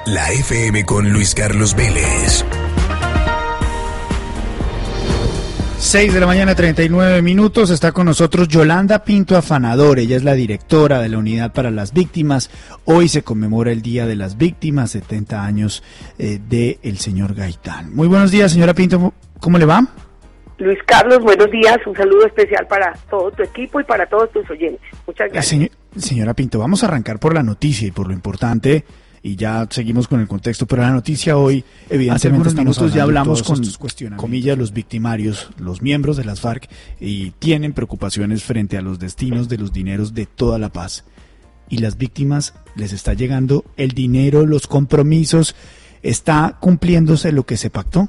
La FM con Luis Carlos Vélez. 6:39 a.m. Está con nosotros Yolanda Pinto Afanador. Ella es la directora de la Unidad para las Víctimas. Hoy se conmemora el Día de las Víctimas, 70 años del señor Gaitán. Muy buenos días, señora Pinto. ¿Cómo le va? Luis Carlos, buenos días. Un saludo especial para todo tu equipo y para todos tus oyentes. Muchas gracias. Señora Pinto, vamos a arrancar por la noticia y por lo importante, y ya seguimos con el contexto, pero la noticia hoy, evidentemente, hace algunos minutos ya hablamos con, comillas, los victimarios, los miembros de las FARC, y tienen preocupaciones frente a los destinos de los dineros de toda la paz. Y las víctimas, les está llegando el dinero, los compromisos, ¿está cumpliéndose lo que se pactó?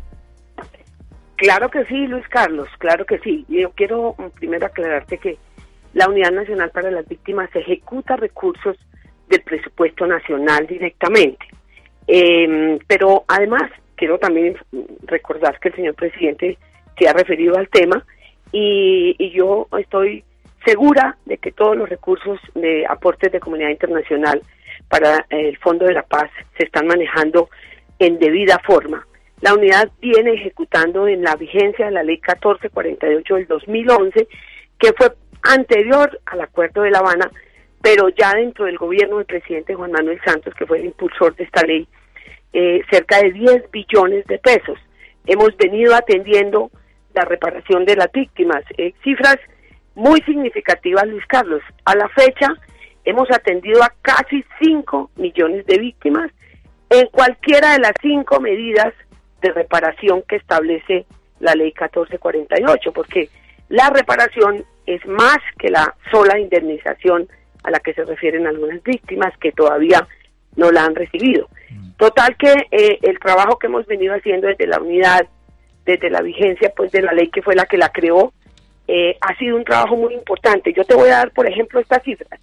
Claro que sí, Luis Carlos, claro que sí. Yo quiero primero aclararte que la Unidad Nacional para las Víctimas ejecuta recursos del presupuesto nacional directamente. Pero además quiero también recordar que el señor presidente se ha referido al tema y yo estoy segura de que todos los recursos de aportes de comunidad internacional para el Fondo de la Paz se están manejando en debida forma. La unidad viene ejecutando en la vigencia de la Ley 1448 del 2011, que fue anterior al Acuerdo de La Habana, pero ya dentro del gobierno del presidente Juan Manuel Santos, que fue el impulsor de esta ley, cerca de 10 billones de pesos. Hemos venido atendiendo la reparación de las víctimas, cifras muy significativas, Luis Carlos. A la fecha hemos atendido a casi 5 millones de víctimas en cualquiera de las 5 medidas de reparación que establece la ley 1448, porque la reparación es más que la sola indemnización a la que se refieren algunas víctimas que todavía no la han recibido. Total que el trabajo que hemos venido haciendo desde la unidad, desde la vigencia pues de la ley que fue la que la creó, ha sido un trabajo muy importante. Yo te voy a dar, por ejemplo, estas cifras.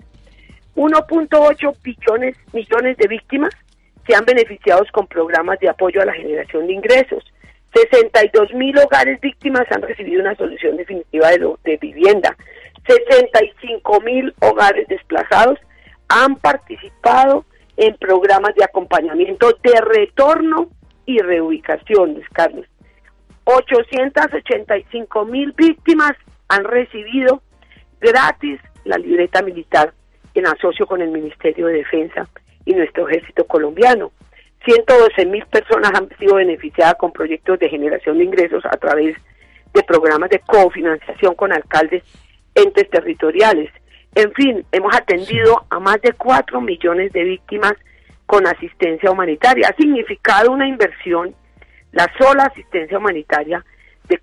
1.8 millones de víctimas se han beneficiado con programas de apoyo a la generación de ingresos. 62,000 hogares víctimas han recibido una solución definitiva de vivienda. 65,000 hogares desplazados han participado en programas de acompañamiento de retorno y reubicación, Luis Carlos. 885,000 víctimas han recibido gratis la libreta militar en asocio con el Ministerio de Defensa y nuestro ejército colombiano. 112,000 personas han sido beneficiadas con proyectos de generación de ingresos a través de programas de cofinanciación con alcaldes, entes territoriales. En fin, hemos atendido a más de 4 millones de víctimas con asistencia humanitaria. Ha significado una inversión, la sola asistencia humanitaria, de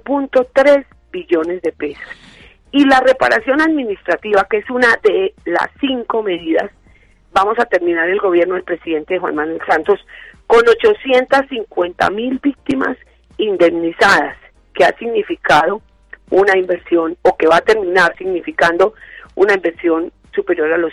4.3 billones de pesos. Y la reparación administrativa, que es una de las 5 medidas, vamos a terminar el gobierno del presidente Juan Manuel Santos con 850,000 víctimas indemnizadas, que ha significado una inversión, o que va a terminar significando una inversión superior a los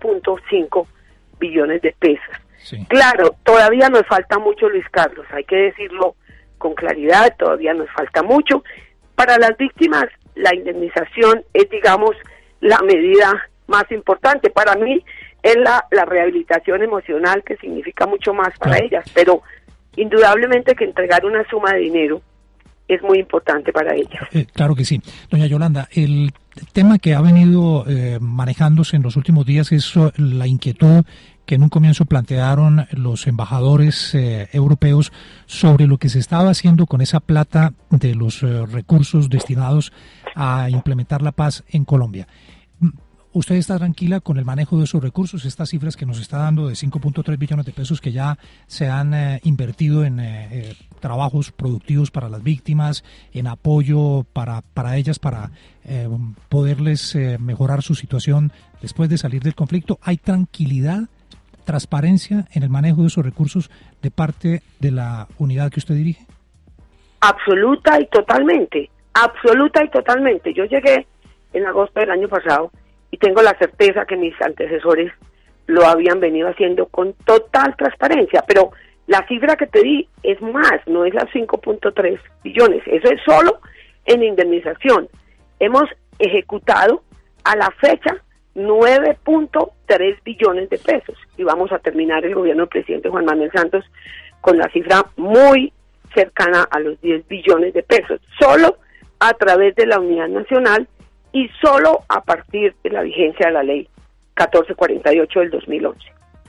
5.5 billones de pesos. Sí. Claro, todavía nos falta mucho, Luis Carlos, hay que decirlo con claridad, todavía nos falta mucho. Para las víctimas, la indemnización es, digamos, la medida más importante. Para mí es la rehabilitación emocional, que significa mucho más para ellas, pero indudablemente que entregar una suma de dinero es muy importante para ellas. Claro que sí. Doña Yolanda, el tema que ha venido manejándose en los últimos días es la inquietud que en un comienzo plantearon los embajadores europeos sobre lo que se estaba haciendo con esa plata de los recursos destinados a implementar la paz en Colombia. ¿Usted está tranquila con el manejo de esos recursos, estas cifras que nos está dando de 5.3 billones de pesos que ya se han invertido en trabajos productivos para las víctimas, en apoyo para ellas, para poderles mejorar su situación después de salir del conflicto? ¿Hay tranquilidad, transparencia en el manejo de esos recursos de parte de la unidad que usted dirige? Absoluta y totalmente. Yo llegué en agosto del año pasado y tengo la certeza que mis antecesores lo habían venido haciendo con total transparencia, pero la cifra que te di es más, no es las 5.3 billones, eso es solo en indemnización. Hemos ejecutado a la fecha 9.3 billones de pesos. Y vamos a terminar el gobierno del presidente Juan Manuel Santos con la cifra muy cercana a los 10 billones de pesos, solo a través de la Unidad Nacional y solo a partir de la vigencia de la ley 1448 del 2011.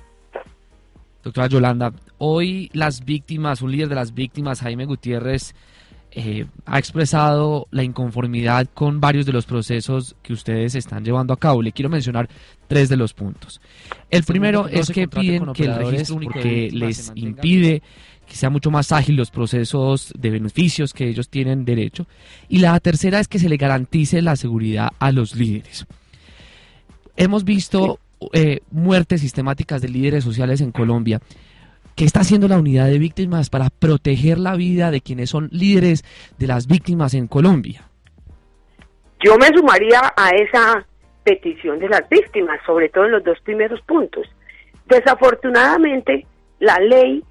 Doctora Yolanda, hoy las víctimas, un líder de las víctimas, Jaime Gutiérrez, ha expresado la inconformidad con varios de los procesos que ustedes están llevando a cabo. Le quiero mencionar 3 de los puntos. El primero es que piden que el registro único porque les impide que sea mucho más ágil los procesos de beneficios que ellos tienen derecho. Y la tercera es que se le garantice la seguridad a los líderes. Hemos visto muertes sistemáticas de líderes sociales en Colombia. ¿Qué está haciendo la unidad de víctimas para proteger la vida de quienes son líderes de las víctimas en Colombia? Yo me sumaría a esa petición de las víctimas, sobre todo en los 2 primeros puntos. Desafortunadamente, la ley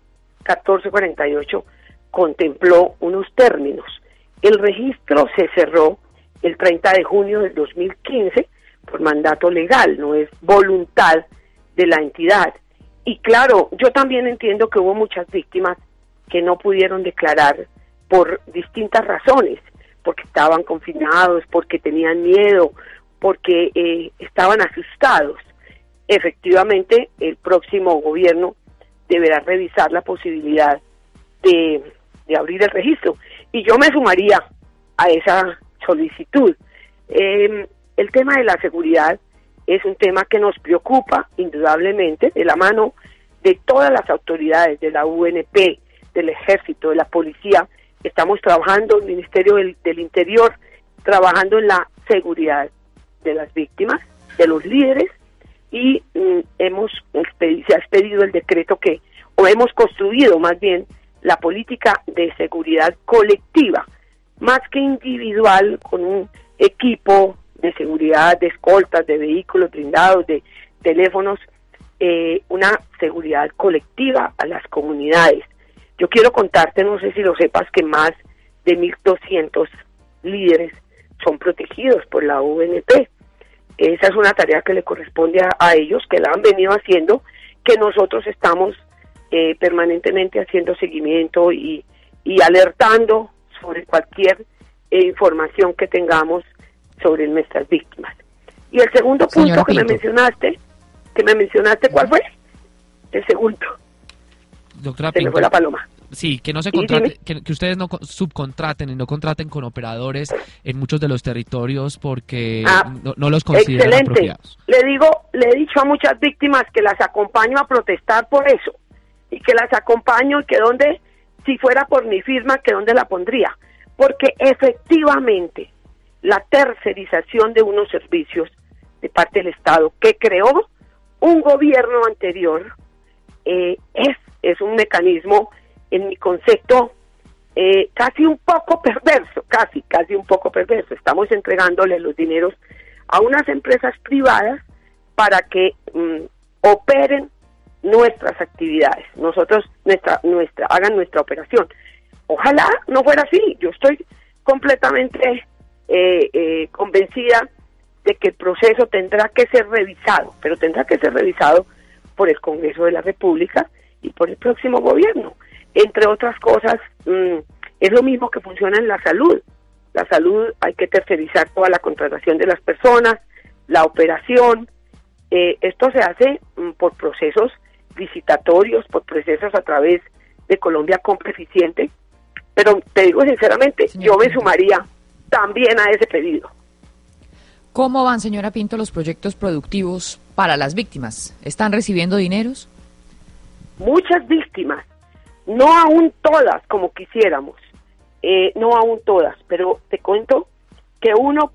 1448 contempló unos términos. El registro se cerró el 30 de junio del 2015 por mandato legal, no es voluntad de la entidad. Y claro, yo también entiendo que hubo muchas víctimas que no pudieron declarar por distintas razones, porque estaban confinados, porque tenían miedo, porque estaban asustados. Efectivamente, el próximo gobierno deberá revisar la posibilidad de abrir el registro. Y yo me sumaría a esa solicitud. El tema de la seguridad es un tema que nos preocupa indudablemente, de la mano de todas las autoridades, de la UNP, del Ejército, de la Policía. Estamos trabajando, el Ministerio del Interior, trabajando en la seguridad de las víctimas, de los líderes, y se ha expedido el decreto o hemos construido más bien la política de seguridad colectiva, más que individual, con un equipo de seguridad, de escoltas, de vehículos blindados, de teléfonos, una seguridad colectiva a las comunidades. Yo quiero contarte, no sé si lo sepas, que más de 1.200 líderes son protegidos por la UNP. Esa es una tarea que le corresponde a ellos, que la han venido haciendo, que nosotros estamos permanentemente haciendo seguimiento y alertando sobre cualquier información que tengamos sobre nuestras víctimas. Y el segundo punto que me mencionaste, ¿cuál fue? El segundo. Doctora Pinto, se me fue la paloma. Sí, que no se contraten, que ustedes no subcontraten y no contraten con operadores en muchos de los territorios porque no los consideran apropiados. Le he dicho a muchas víctimas que las acompaño a protestar por eso, y que las acompaño y que si fuera por mi firma, que dónde la pondría, porque efectivamente la tercerización de unos servicios de parte del Estado que creó un gobierno anterior es un mecanismo, en mi concepto, casi un poco perverso, casi un poco perverso. Estamos entregándole los dineros a unas empresas privadas para que operen nuestras actividades, hagan nuestra operación. Ojalá no fuera así. Yo estoy completamente convencida de que el proceso tendrá que ser revisado, pero tendrá que ser revisado por el Congreso de la República y por el próximo gobierno. Entre otras cosas, es lo mismo que funciona en la salud. La salud hay que tercerizar toda la contratación de las personas, la operación. Esto se hace por procesos licitatorios, por procesos a través de Colombia Compra Eficiente. Pero te digo sinceramente, yo me sumaría también a ese pedido. ¿Cómo van, señora Pinto, los proyectos productivos para las víctimas? ¿Están recibiendo dineros? Muchas víctimas, no aún todas como quisiéramos, no aún todas, pero te cuento que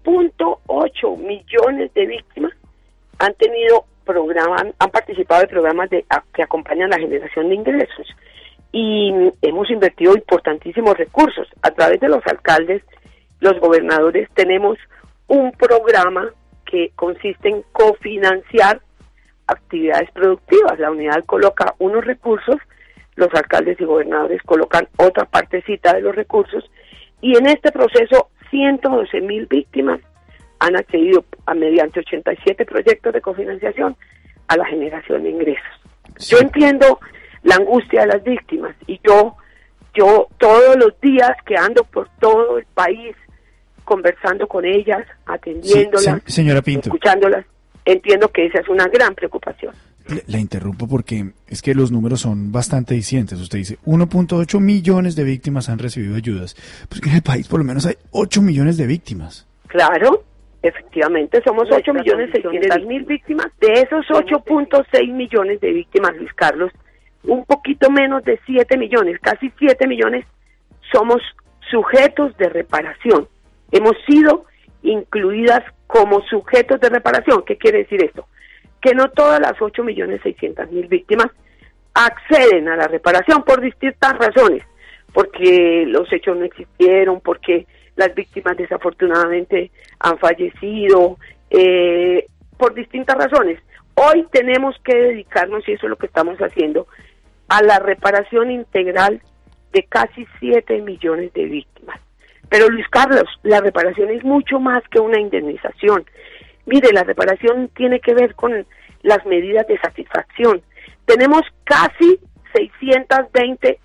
1.8 millones de víctimas han participado de programas que acompañan la generación de ingresos, y hemos invertido importantísimos recursos. A través de los alcaldes, los gobernadores, tenemos un programa que consiste en cofinanciar actividades productivas. La unidad coloca unos recursos, los alcaldes y gobernadores colocan otra partecita de los recursos, y en este proceso 112.000 víctimas han accedido mediante 87 proyectos de cofinanciación a la generación de ingresos. Sí. Yo entiendo la angustia de las víctimas y yo todos los días que ando por todo el país conversando con ellas, atendiéndolas, sí, señora Pinto, escuchándolas, entiendo que esa es una gran preocupación. La interrumpo porque es que los números son bastante dicientes. Usted dice 1.8 millones de víctimas han recibido ayudas. Pues que en el país por lo menos hay 8 millones de víctimas. Claro, efectivamente, somos 8.600.000 víctimas. De esos 8.6 millones de víctimas, Luis Carlos, un poquito menos de 7 millones, casi 7 millones, somos sujetos de reparación. Hemos sido incluidas como sujetos de reparación. ¿Qué quiere decir esto? Que no todas las 8.600.000 víctimas acceden a la reparación por distintas razones, porque los hechos no existieron, porque las víctimas desafortunadamente han fallecido, por distintas razones. Hoy tenemos que dedicarnos, y eso es lo que estamos haciendo, a la reparación integral de casi 7 millones de víctimas. Pero Luis Carlos, la reparación es mucho más que una indemnización. Mire, la reparación tiene que ver con las medidas de satisfacción. Tenemos casi 620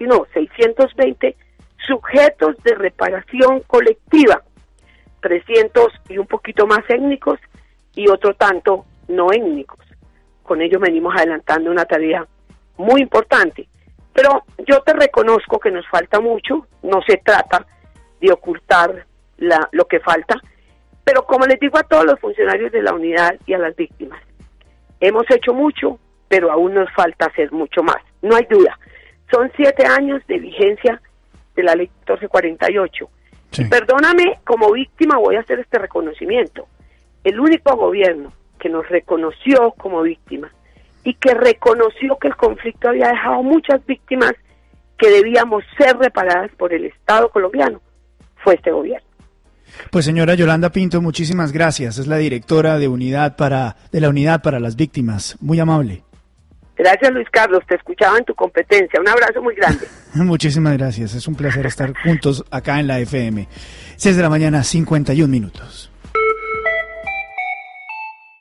sujetos de reparación colectiva, 300 y un poquito más étnicos y otro tanto no étnicos. Con ello venimos adelantando una tarea muy importante. Pero yo te reconozco que nos falta mucho, no se trata de ocultar lo que falta, pero como les digo a todos los funcionarios de la unidad y a las víctimas, hemos hecho mucho, pero aún nos falta hacer mucho más, no hay duda. Son 7 años de vigencia de la ley 1448. Sí. Y perdóname, como víctima voy a hacer este reconocimiento. El único gobierno que nos reconoció como víctima y que reconoció que el conflicto había dejado muchas víctimas que debíamos ser reparadas por el Estado colombiano fue este gobierno. Pues señora Yolanda Pinto, muchísimas gracias. Es la directora de la Unidad para las Víctimas. Muy amable. Gracias, Luis Carlos. Te escuchaba en tu competencia. Un abrazo muy grande. Muchísimas gracias. Es un placer estar juntos acá en la FM. 6 de la mañana, 51 minutos.